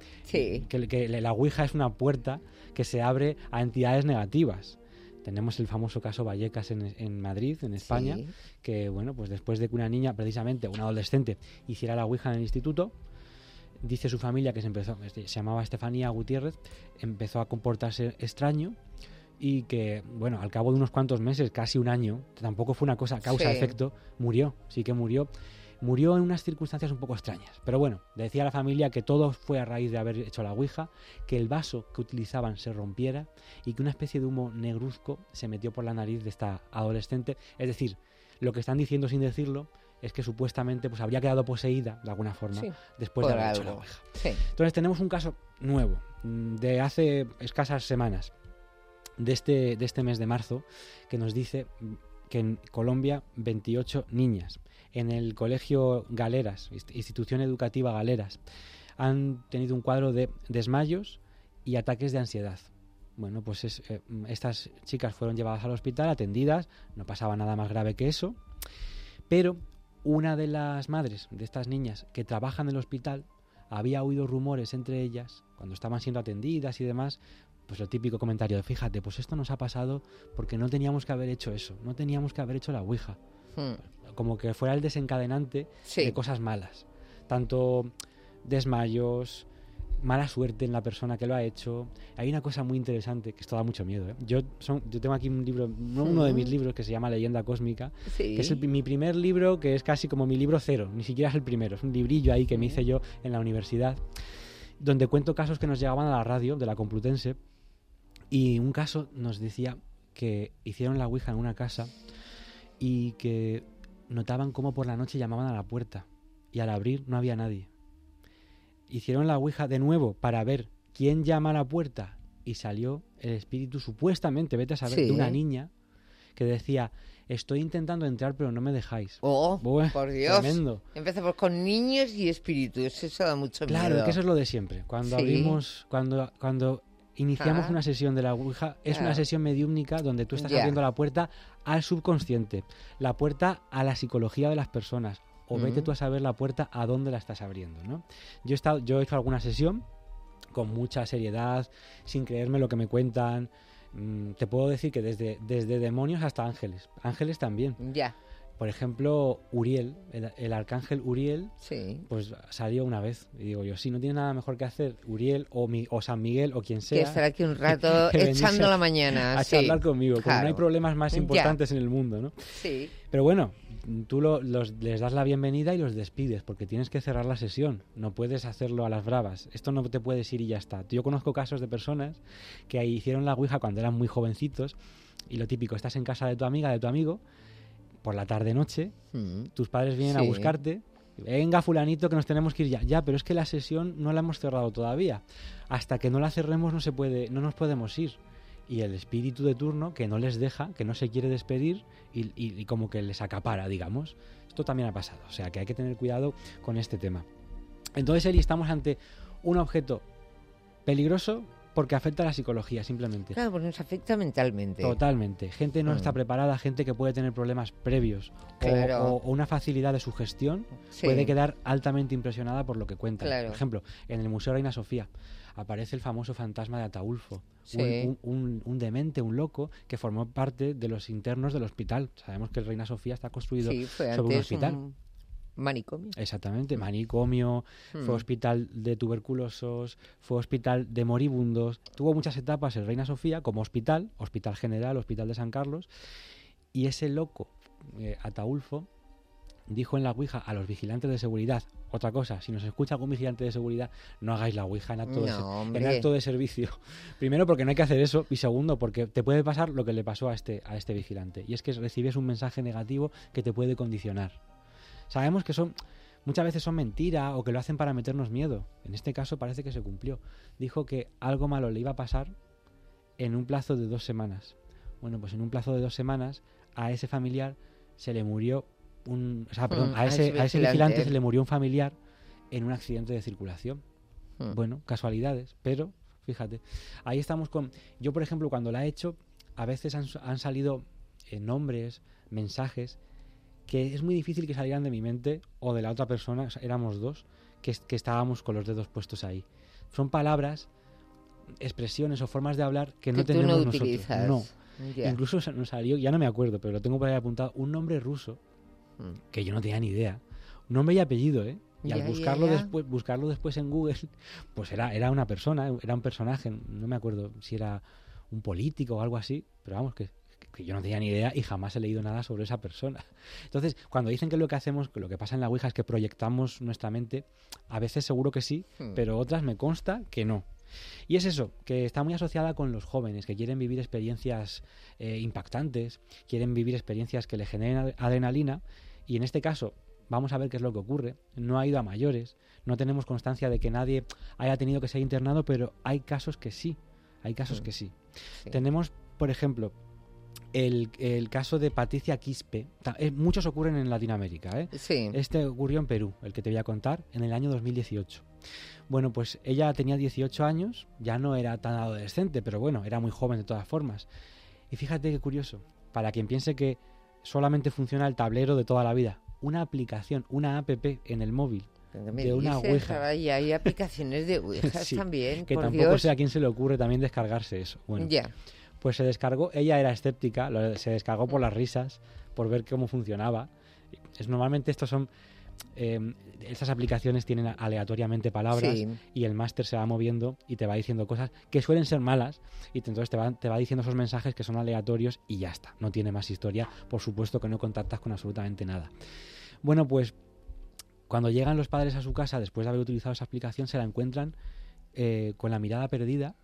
la Ouija es una puerta que se abre a entidades negativas. Tenemos el famoso caso Vallecas en Madrid, en España, que bueno, pues después de que una niña, precisamente una adolescente, hiciera la Ouija en el instituto, dice su familia que se llamaba Estefanía Gutiérrez, empezó a comportarse extraño y que, bueno, al cabo de unos cuantos meses, casi un año, tampoco fue una cosa causa-efecto, murió, Murió en unas circunstancias un poco extrañas. Pero bueno, decía la familia que todo fue a raíz de haber hecho la Ouija, que el vaso que utilizaban se rompiera y que una especie de humo negruzco se metió por la nariz de esta adolescente. Es decir, lo que están diciendo sin decirlo es que supuestamente pues habría quedado poseída de alguna forma después de haber hecho la Ouija. Entonces tenemos un caso nuevo de hace escasas semanas de este mes de marzo que nos dice que en Colombia 28 niñas en el colegio Galeras, institución educativa Galeras, han tenido un cuadro de desmayos y ataques de ansiedad. Bueno, pues estas chicas fueron llevadas al hospital, atendidas, no pasaba nada más grave que eso, pero una de las madres de estas niñas que trabajan en el hospital había oído rumores entre ellas, cuando estaban siendo atendidas y demás, pues lo típico comentario de, fíjate, pues esto nos ha pasado porque no teníamos que haber hecho eso, no teníamos que haber hecho la Ouija. Como que fuera el desencadenante de cosas malas. Tanto desmayos, mala suerte en la persona que lo ha hecho. Hay una cosa muy interesante, que esto da mucho miedo, ¿eh? Yo tengo aquí un libro, uno de mis libros, que se llama Leyenda Cósmica, que es mi primer libro, que es casi como mi libro cero, ni siquiera es el primero, es un librillo ahí que me hice yo en la universidad, donde cuento casos que nos llegaban a la radio de la Complutense, y un caso nos decía que hicieron la Ouija en una casa y que notaban cómo por la noche llamaban a la puerta y al abrir no había nadie. Hicieron la Ouija de nuevo para ver quién llama a la puerta y salió el espíritu, supuestamente, vete a saber, de una niña que decía, estoy intentando entrar pero no me dejáis. Por Dios. Tremendo. Empezamos con niños y espíritus, eso da mucho miedo. Claro, que eso es lo de siempre. Cuando abrimos, cuando iniciamos una sesión de la Ouija, es una sesión mediúmnica donde tú estás abriendo la puerta al subconsciente, la puerta a la psicología de las personas, o vete tú a saber la puerta a dónde la estás abriendo, ¿no? Yo he hecho alguna sesión con mucha seriedad, sin creerme lo que me cuentan. Te puedo decir que desde demonios hasta ángeles. Ángeles también. Ya. Por ejemplo, Uriel, el arcángel Uriel, pues salió una vez. Y digo yo, si no tiene nada mejor que hacer, Uriel o San Miguel o quien sea. Que estará aquí un rato echando la mañana. A charlar conmigo, porque no hay problemas más importantes en el mundo, ¿no? Sí. Pero bueno, tú les das la bienvenida y los despides, porque tienes que cerrar la sesión. No puedes hacerlo a las bravas. Esto no te puedes ir y ya está. Yo conozco casos de personas que hicieron la Ouija cuando eran muy jovencitos, y lo típico, estás en casa de tu amiga, de tu amigo, por la tarde-noche, tus padres vienen a buscarte, venga fulanito que nos tenemos que ir ya, pero es que la sesión no la hemos cerrado todavía, hasta que no la cerremos no nos podemos ir, y el espíritu de turno que no les deja, que no se quiere despedir y como que les acapara, digamos. Esto también ha pasado, o sea que hay que tener cuidado con este tema. Entonces, Eli, estamos ante un objeto peligroso porque afecta a la psicología, simplemente. Claro, porque nos afecta mentalmente. Totalmente. Gente no está preparada, gente que puede tener problemas previos o una facilidad de sugestión, puede quedar altamente impresionada por lo que cuentan. Claro. Por ejemplo, en el Museo Reina Sofía aparece el famoso fantasma de Ataulfo, un demente, un loco, que formó parte de los internos del hospital. Sabemos que el Reina Sofía está construido sobre un hospital. Manicomio. Exactamente, manicomio, fue hospital de tuberculosos, fue hospital de moribundos, tuvo muchas etapas el Reina Sofía como hospital general, hospital de San Carlos, y ese loco, Ataulfo, dijo en la Ouija a los vigilantes de seguridad, otra cosa, si nos escucha algún vigilante de seguridad, no hagáis la Ouija en acto de servicio. Primero, porque no hay que hacer eso, y segundo, porque te puede pasar lo que le pasó a este vigilante, y es que recibes un mensaje negativo que te puede condicionar. Sabemos que muchas veces son mentira o que lo hacen para meternos miedo. En este caso parece que se cumplió. Dijo que algo malo le iba a pasar en un plazo de 2 semanas. Bueno, pues en un plazo de 2 semanas a ese familiar se le murió a ese vigilante se le murió un familiar en un accidente de circulación. Bueno, casualidades, pero fíjate, ahí estamos con... Yo, por ejemplo, cuando la he hecho, a veces han salido nombres, mensajes que es muy difícil que salieran de mi mente o de la otra persona. O sea, éramos dos que estábamos con los dedos puestos ahí. Son palabras, expresiones o formas de hablar que no tenemos nosotros. Utilizas. No. Yeah. Incluso nos salió, ya no me acuerdo, pero lo tengo por ahí apuntado, un nombre ruso que yo no tenía ni idea. Un nombre y apellido, ¿eh? Y al buscarlo después en Google, pues era una persona, era un personaje, no me acuerdo si era un político o algo así, pero vamos, que yo no tenía ni idea y jamás he leído nada sobre esa persona. Entonces, cuando dicen que lo que hacemos, que lo que pasa en la Ouija es que proyectamos nuestra mente, a veces seguro que sí, pero otras me consta que no. Y es eso, que está muy asociada con los jóvenes, que quieren vivir experiencias impactantes, quieren vivir experiencias que le generen adrenalina, y en este caso, vamos a ver qué es lo que ocurre. No ha ido a mayores, no tenemos constancia de que nadie haya tenido que ser internado, pero hay casos que sí, sí. Tenemos, por ejemplo, el caso de Patricia Quispe. Muchos ocurren en Latinoamérica, ¿eh? Sí. Este ocurrió en Perú, el que te voy a contar, en el año 2018. Bueno, pues ella tenía 18 años, ya no era tan adolescente, pero bueno, era muy joven de todas formas. Y fíjate qué curioso, para quien piense que solamente funciona el tablero de toda la vida, una aplicación, una app en el móvil de una Ouija. Y hay aplicaciones de Ouijas también, que por tampoco Dios. sé a quién se le ocurre también descargarse eso. Bueno, pues se descargó, ella era escéptica, se descargó por las risas, por ver cómo funcionaba. Normalmente estos son... estas aplicaciones tienen aleatoriamente palabras y el máster se va moviendo y te va diciendo cosas que suelen ser malas y entonces te va diciendo esos mensajes que son aleatorios y ya está, no tiene más historia. Por supuesto que no contactas con absolutamente nada. Bueno, pues cuando llegan los padres a su casa después de haber utilizado esa aplicación, se la encuentran con la mirada perdida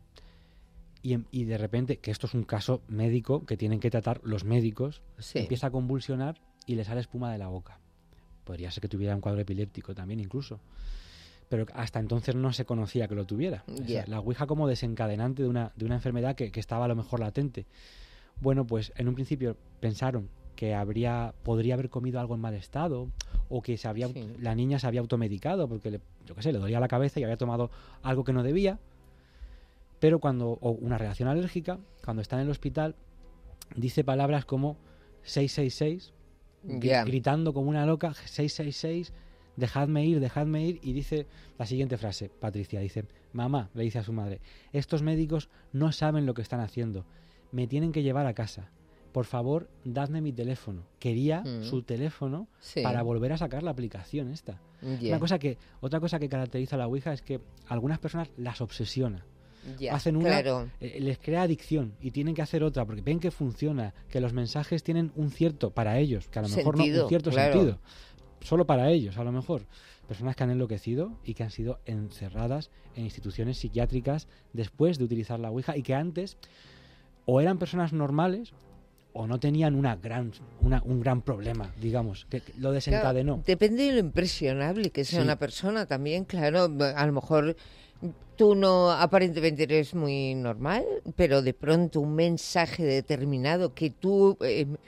y de repente, que esto es un caso médico que tienen que tratar los médicos, empieza a convulsionar y le sale espuma de la boca. Podría ser que tuviera un cuadro epiléptico también incluso. Pero hasta entonces no se conocía que lo tuviera. O sea, la Ouija como desencadenante de una enfermedad que estaba a lo mejor latente. Bueno, pues en un principio pensaron que podría haber comido algo en mal estado, o que la niña se había automedicado porque le dolía la cabeza y había tomado algo que no debía. Pero o una reacción alérgica, cuando está en el hospital, dice palabras como 666, gritando como una loca, 666, dejadme ir, y dice la siguiente frase, Patricia, dice: mamá, le dice a su madre, estos médicos no saben lo que están haciendo, me tienen que llevar a casa, por favor, dadme mi teléfono. Quería su teléfono para volver a sacar la aplicación esta. Otra cosa que caracteriza a la Ouija es que algunas personas las obsesiona. Hacen una, les crea adicción y tienen que hacer otra porque ven que funciona, que los mensajes tienen un cierto, para ellos, que a lo mejor no un cierto sentido, solo para ellos a lo mejor. Personas que han enloquecido y que han sido encerradas en instituciones psiquiátricas después de utilizar la Ouija, y que antes o eran personas normales o no tenían un gran problema, digamos, que lo desencadenó. Claro, depende de lo impresionable que sea una persona también, claro. A lo mejor tú no aparentemente eres muy normal, pero de pronto un mensaje determinado que tú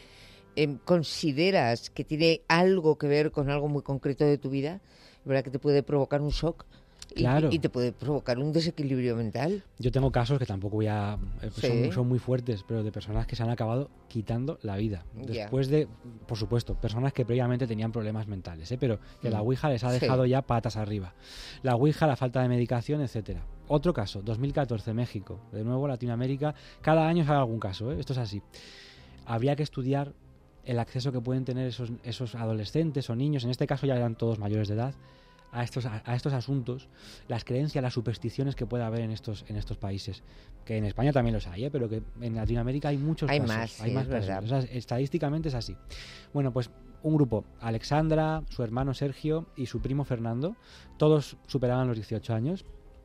consideras que tiene algo que ver con algo muy concreto de tu vida, ¿verdad? Que te puede provocar un shock. Claro. Y te puede provocar un desequilibrio mental. Yo tengo casos que tampoco voy a... son muy fuertes, pero de personas que se han acabado quitando la vida. Después de, por supuesto, personas que previamente tenían problemas mentales, pero que la Ouija les ha dejado ya patas arriba. La Ouija, la falta de medicación, etcétera. Otro caso, 2014, México. De nuevo, Latinoamérica. Cada año sale algún caso, esto es así. Habría que estudiar el acceso que pueden tener esos adolescentes o niños, en este caso ya eran todos mayores de edad, a estos asuntos, las creencias, las supersticiones que puede haber en estos países, que en España también los hay, pero que en Latinoamérica hay muchos casos. Hay más casos. O sea, estadísticamente es así. Bueno, pues un grupo, Alexandra, su hermano Sergio y su primo Fernando, todos superaban los 18 años,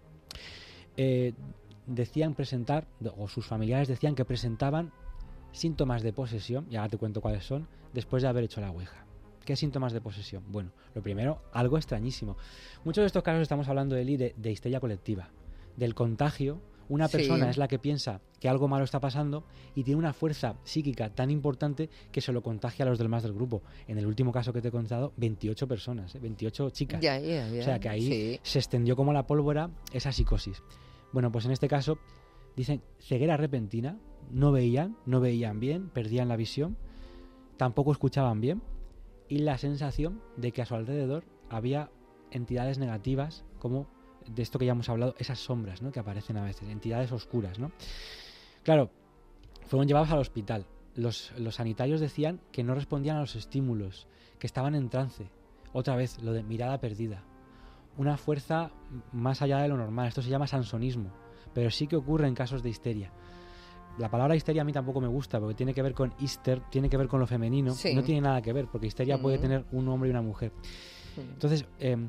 decían presentar, o sus familiares decían que presentaban síntomas de posesión, y ahora te cuento cuáles son, después de haber hecho la Ouija. ¿Qué síntomas de posesión? Bueno, lo primero, algo extrañísimo. Muchos de estos casos estamos hablando, Eli, de histeria colectiva, del contagio. Una persona es la que piensa que algo malo está pasando y tiene una fuerza psíquica tan importante que se lo contagia a los demás del grupo. En el último caso que te he contado, 28 personas, 28 chicas. O sea que ahí se extendió como la pólvora esa psicosis. Bueno, pues en este caso dicen ceguera repentina, no veían bien, perdían la visión, tampoco escuchaban bien, y la sensación de que a su alrededor había entidades negativas, como de esto que ya hemos hablado, esas sombras, ¿no?, que aparecen a veces, entidades oscuras, ¿no? Claro, fueron llevados al hospital. Los sanitarios decían que no respondían a los estímulos, que estaban en trance. Otra vez, lo de mirada perdida. Una fuerza más allá de lo normal. Esto se llama sansonismo, pero sí que ocurre en casos de histeria. La palabra histeria a mí tampoco me gusta porque tiene que ver con hister, tiene que ver con lo femenino. No tiene nada que ver porque histeria puede tener un hombre y una mujer. Entonces,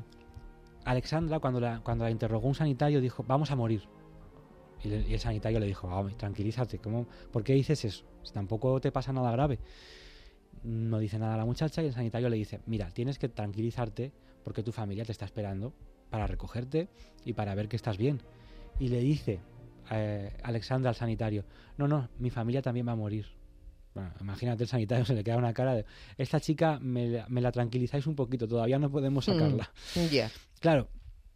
Alexandra, cuando la interrogó un sanitario, dijo: vamos a morir. Y el sanitario le dijo: tranquilízate, ¿por qué dices eso? Si tampoco te pasa nada grave. No dice nada a la muchacha y el sanitario le dice: mira, tienes que tranquilizarte porque tu familia te está esperando para recogerte y para ver que estás bien. Y le dice Alexandra al sanitario: no, mi familia también va a morir. Bueno, imagínate, el sanitario se le queda una cara de: esta chica me la tranquilizáis un poquito, todavía no podemos sacarla. Claro,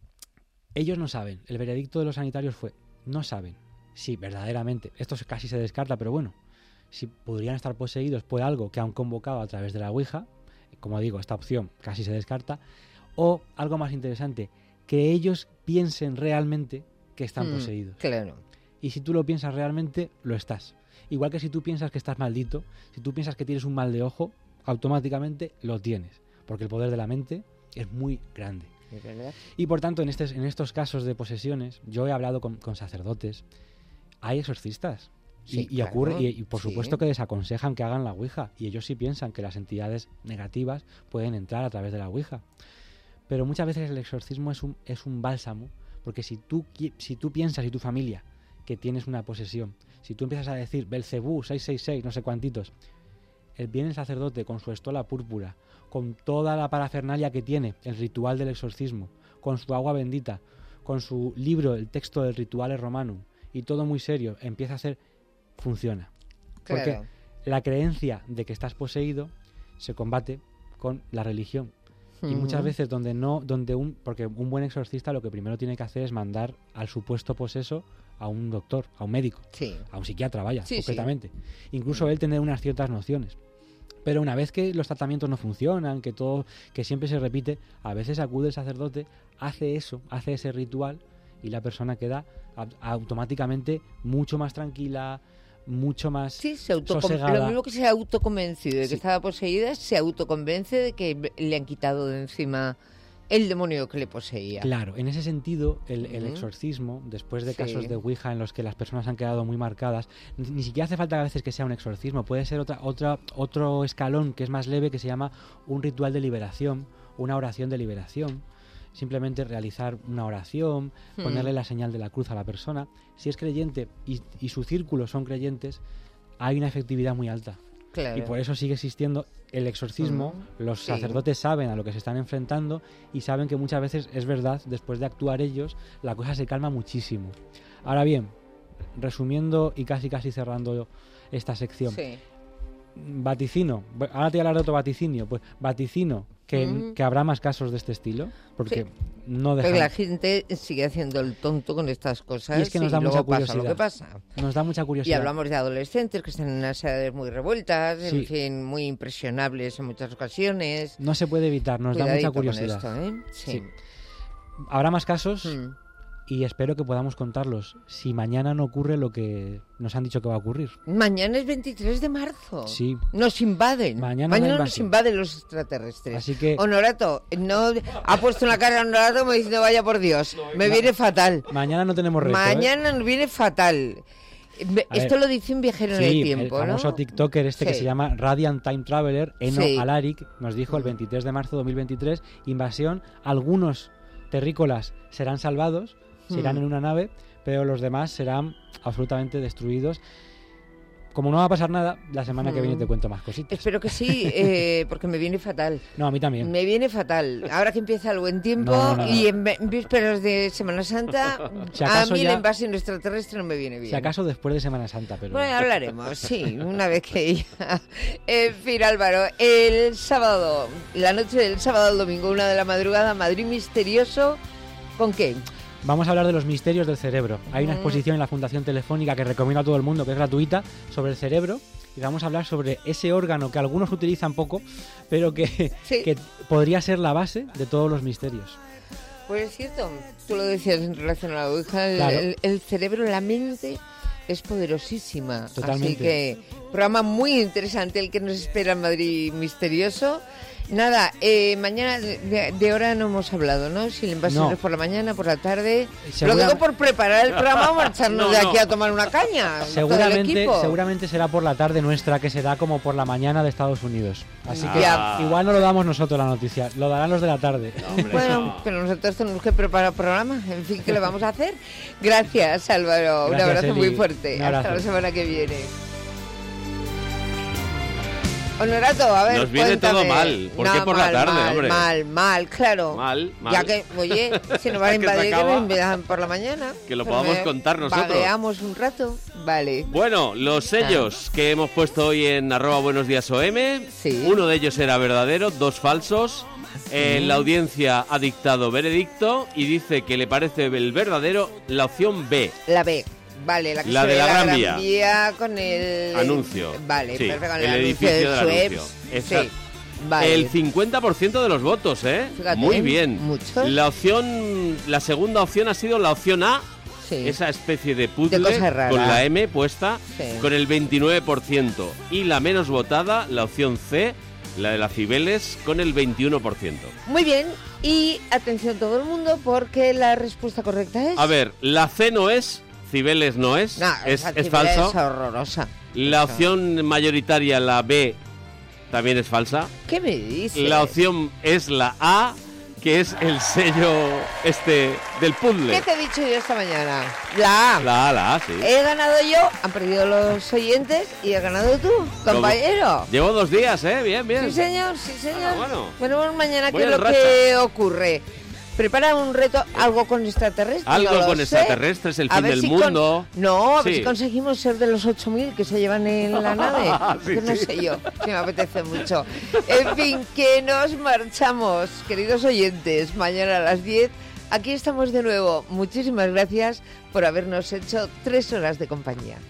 ellos no saben, el veredicto de los sanitarios fue: no saben si verdaderamente, esto casi se descarta, pero bueno, si podrían estar poseídos por algo que han convocado a través de la Ouija, como digo, esta opción casi se descarta, o algo más interesante, que ellos piensen realmente que están poseídos. Claro. Y si tú lo piensas realmente, lo estás. Igual que si tú piensas que estás maldito, si tú piensas que tienes un mal de ojo, automáticamente lo tienes, porque el poder de la mente es muy grande. Y por tanto, en estos casos de posesiones, yo he hablado con sacerdotes, hay exorcistas. Y por supuesto que desaconsejan que hagan la Ouija, y ellos sí piensan que las entidades negativas pueden entrar a través de la Ouija. Pero muchas veces el exorcismo es un bálsamo, porque si tú piensas, y tu familia, que tienes una posesión, si tú empiezas a decir Belcebú, 666, no sé cuántitos, viene el sacerdote con su estola púrpura, con toda la parafernalia que tiene, el ritual del exorcismo, con su agua bendita, con su libro, el texto del Rituale Romanum, y todo muy serio, empieza a hacer, funciona. Claro. Porque la creencia de que estás poseído se combate con la religión. Y muchas veces porque un buen exorcista lo que primero tiene que hacer es mandar al supuesto poseso a un doctor, a un médico, a un psiquiatra, concretamente. Incluso él tener unas ciertas nociones. Pero una vez que los tratamientos no funcionan, que siempre se repite, a veces acude el sacerdote, hace ese ritual y la persona queda automáticamente mucho más tranquila, mucho más sosegada. Lo mismo que se ha autoconvencido de que estaba poseída, se autoconvence de que le han quitado de encima el demonio que le poseía. Claro, en ese sentido, el exorcismo, después de casos de Ouija en los que las personas han quedado muy marcadas, ni siquiera hace falta a veces que sea un exorcismo, puede ser otro escalón que es más leve, que se llama un ritual de liberación, una oración de liberación. Simplemente realizar una oración, ponerle la señal de la cruz a la persona. Si es creyente y su círculo son creyentes, hay una efectividad muy alta. Claro. Y por eso sigue existiendo el exorcismo. Los sacerdotes saben a lo que se están enfrentando y saben que muchas veces es verdad, después de actuar ellos, la cosa se calma muchísimo. Ahora bien, resumiendo y casi cerrando esta sección, vaticino, ahora te voy a hablar de otro vaticinio, pues vaticino que habrá más casos de este estilo, porque no dejan... Pero la gente sigue haciendo el tonto con estas cosas y es que nos da mucha curiosidad. Pasa lo que pasa. Nos da mucha curiosidad. Y hablamos de adolescentes que están en unas edades muy revueltas, en fin, muy impresionables en muchas ocasiones. No se puede evitar, nos da mucha curiosidad. Con esto, sí. Habrá más casos y espero que podamos contarlos si mañana no ocurre lo que nos han dicho que va a ocurrir. Mañana es 23 de marzo. Sí. Nos invaden. Mañana nos invaden los extraterrestres. Así que... Honorato, no ha puesto en la cara a Honorato como diciendo, vaya por Dios, me viene fatal. Mañana no tenemos reto. Mañana nos viene fatal. Esto lo dice un viajero en el tiempo, el famoso TikToker que se llama Radiant Time Traveler, Eno Alaric, nos dijo el 23 de marzo de 2023, invasión, algunos terrícolas serán salvados, se irán en una nave, pero los demás serán absolutamente destruidos. Como no va a pasar nada, la semana que viene te cuento más cositas. Espero que sí, porque me viene fatal. No, a mí también. Me viene fatal. Ahora que empieza el buen tiempo y en vísperas de Semana Santa, a mí la invasión extraterrestre no me viene bien. Si acaso después de Semana Santa, pero... Bueno, hablaremos, sí, una vez que ya... En fin, Álvaro, el sábado, la noche del sábado al domingo, 1 de la madrugada, Madrid misterioso, ¿con qué? Vamos a hablar de los misterios del cerebro. Hay una exposición en la Fundación Telefónica que recomiendo a todo el mundo, que es gratuita, sobre el cerebro. Y vamos a hablar sobre ese órgano que algunos utilizan poco, pero que podría ser la base de todos los misterios. Pues es cierto, tú lo decías en relación a la Ouija, el cerebro, la mente es poderosísima. Totalmente. Así que programa muy interesante el que nos espera en Madrid misterioso. Nada, mañana de hora no hemos hablado, ¿no? Si el invasión es por la mañana, por la tarde. Lo digo por preparar el programa o marcharnos de aquí a tomar una caña. Seguramente será por la tarde nuestra, que será como por la mañana de Estados Unidos. Así que igual no lo damos nosotros la noticia, lo darán los de la tarde. Bueno, pero nosotros tenemos que preparar programa. En fin, ¿qué le vamos a hacer? Gracias, Álvaro. Un abrazo muy fuerte. Hasta la semana que viene. Honorato, a ver, nos viene todo mal. ¿Por qué por la tarde, hombre? Mal, claro. Mal. Ya que, oye, si nos van a invadir, que nos invadan por la mañana. Que lo podamos contar nosotros. Vagueamos un rato, vale. Bueno, los sellos que hemos puesto hoy en @buenosdíasOM, uno de ellos era verdadero, 2 falsos. La audiencia ha dictado veredicto y dice que le parece el verdadero la opción B. La B. Vale, la que la se de ve la Gran Vía con el anuncio. Vale, sí, perfecto, el edificio del anuncio. Sí, vale. El 50% de los votos, Fíjate, muy bien. Muchos. La segunda opción ha sido la opción A, esa especie de puzzle con la M puesta, con el 29%. Y la menos votada, la opción C, la de las Cibeles, con el 21%. Muy bien, y atención todo el mundo, porque la respuesta correcta es... A ver, la C no es... Cibeles no es, es falso. Es horrorosa. La opción mayoritaria, la B, también es falsa. ¿Qué me dices? La opción es la A, que es el sello del puzzle. ¿Qué te he dicho yo esta mañana? La A. La A, sí. He ganado yo, han perdido los oyentes y has ganado tú, compañero. Llevo 2 días, bien. Sí, señor. Bueno. Veremos mañana qué es lo que ocurre. Prepara un reto, algo con extraterrestres. Algo con extraterrestres, el fin del mundo. A ver si conseguimos ser de los 8.000 que se llevan en la nave. Que no sé yo, que me apetece mucho. En fin, que nos marchamos, queridos oyentes. Mañana a las 10, aquí estamos de nuevo. Muchísimas gracias por habernos hecho 3 horas de compañía.